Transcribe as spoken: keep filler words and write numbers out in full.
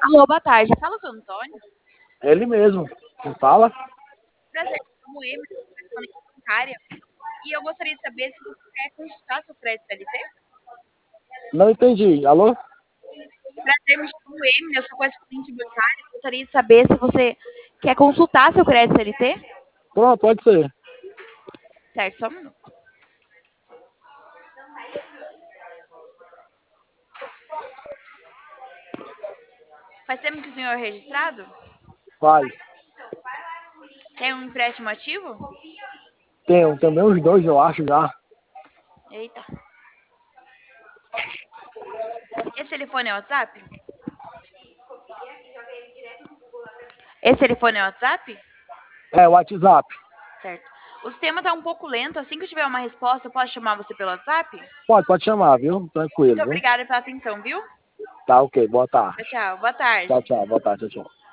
Alô, boa tarde. Fala com o Antônio. Ele mesmo. Quem fala? Prazer, eu me chamo Emily, sou correspondente bancária. E eu gostaria de saber se você quer consultar seu crédito C L T. Não entendi. Alô? Prazer, me chamo Emily, eu sou correspondente bancária. Eu gostaria de saber se você quer consultar seu crédito C L T. Pronto, pode ser. Certo, só um minuto. Faz tempo que o senhor é registrado? Faz. Tem um empréstimo ativo? Tenho também os dois, eu acho, já. Eita. Esse telefone é WhatsApp? Esse telefone é WhatsApp? É, o WhatsApp. Certo. O sistema está um pouco lento. Assim que eu tiver uma resposta, eu posso chamar você pelo WhatsApp? Pode, pode chamar, viu? Tranquilo, Muito viu? obrigada pela atenção, viu? Tá, ok. Boa tarde. Tchau, tchau. Boa tarde. Tchau, tchau. Boa tarde, tchau, tchau.